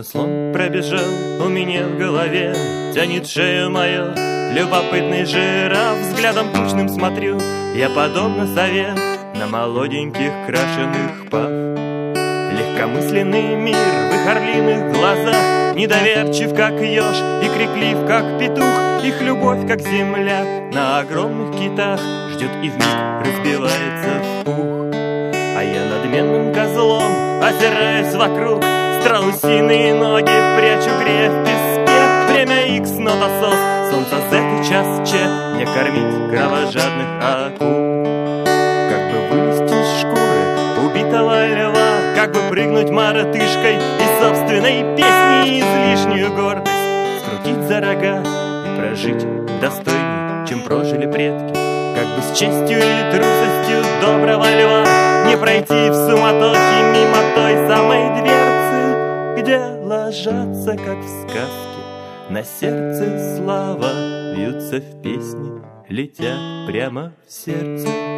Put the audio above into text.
слон пробежал у меня в голове, тянет шею мою любопытный жираф. Взглядом тучным смотрю, я подобно сове на молоденьких крашеных пав. Легкомысленный мир в их орлиных глазах, недоверчив, как еж, и криклив, как петух. Их любовь, как земля на огромных китах, ждет и вмиг разбивается в пух. А я надменным козлом озираюсь вокруг, страусиные ноги прячу, грея в песке. Время икс, нота сос, солнце Z и час Ч, не кормить кровожадных акул. Как бы вылезть из шкуры убитого льва, как бы прыгнуть маротышкой из собственной песни, излишнюю гордость скрутить за рога и прожить достойней, чем прожили предки. Как бы с честью и трусостью доброго льва не пройти в суматохе мимо той самой дверцы, где ложатся, как в сказке, на сердце слава, вьются в песне, летят прямо в сердце.